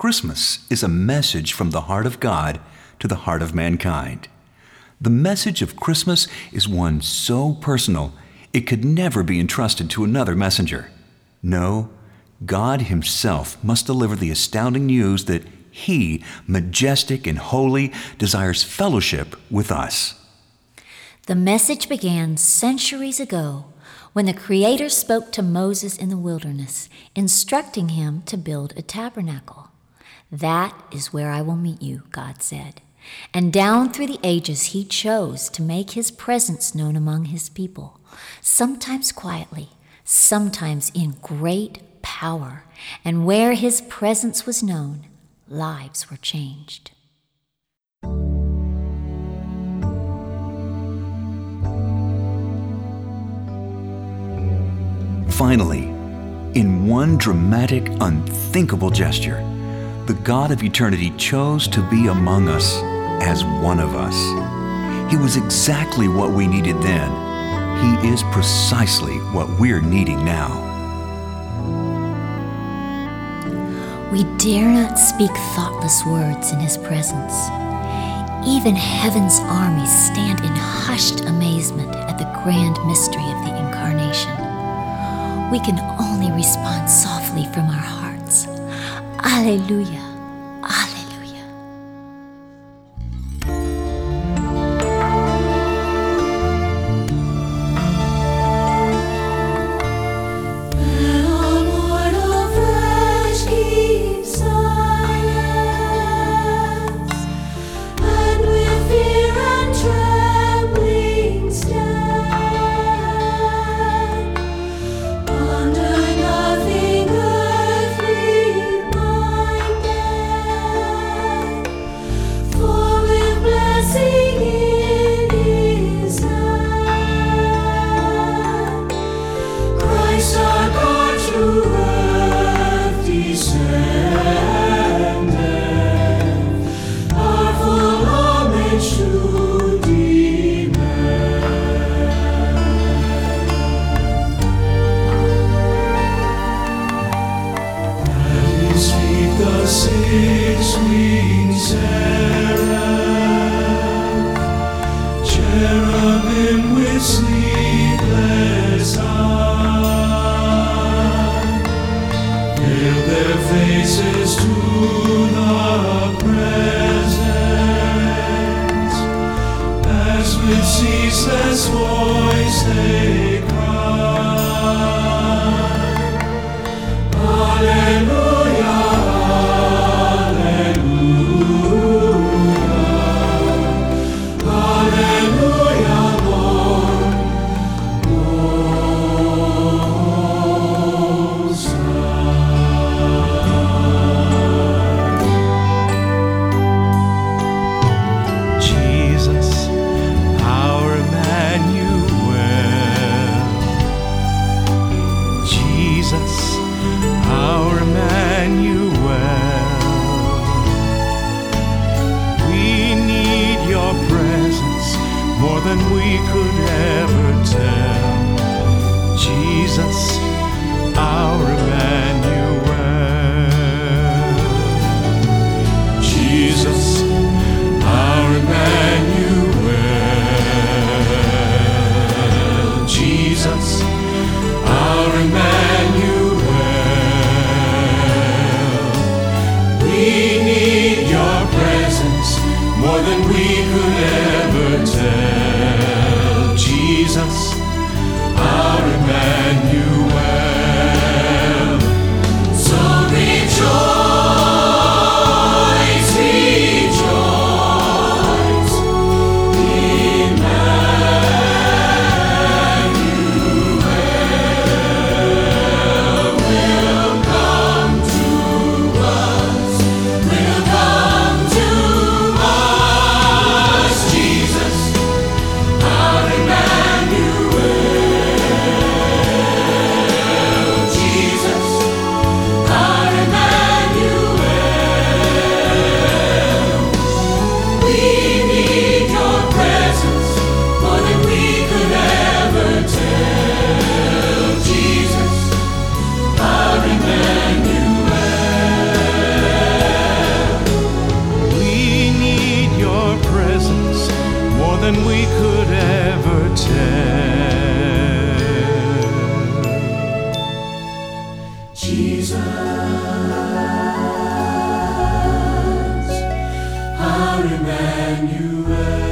Christmas is a message from the heart of God to the heart of mankind. The message of Christmas is one so personal, it could never be entrusted to another messenger. No, God Himself must deliver the astounding news that He, majestic and holy, desires fellowship with us. The message began centuries ago when the Creator spoke to Moses in the wilderness, instructing him to build a tabernacle. "That is where I will meet you," God said. And down through the ages He chose to make His presence known among His people, sometimes quietly, sometimes in great power. And where His presence was known, lives were changed. Finally, in one dramatic, unthinkable gesture, the God of eternity chose to be among us as one of us. He was exactly what we needed then. He is precisely what we're needing now. We dare not speak thoughtless words in His presence. Even heaven's armies stand in hushed amazement at the grand mystery of the Incarnation. We can only respond softly from our hearts. Alleluia, alleluia. When all mortal flesh keeps silence, and with fear and trembling stand, under nothing earthly minded, for with blessing in His hand, Christ our God to earth descended, our full homage to At His feet the six-winged seraph, cherubim with sleepless eye, veiled their faces to the presence, as with ceaseless voice they cry, Alleluia, Alleluia, Alleluia, Lord, Most High. Jesus, our Emmanuel. Jesus, our Emmanuel. We need Your presence more than we could ever tell. Jesus, our Emmanuel. Jesus, our Emmanuel. Jesus, our Emmanuel. We need Your presence more than we could ever tell. Jesus, our Emmanuel. So rejoice, rejoice, Emmanuel will come to us, will come to us. Jesus, our Emmanuel. Jesus, our Emmanuel.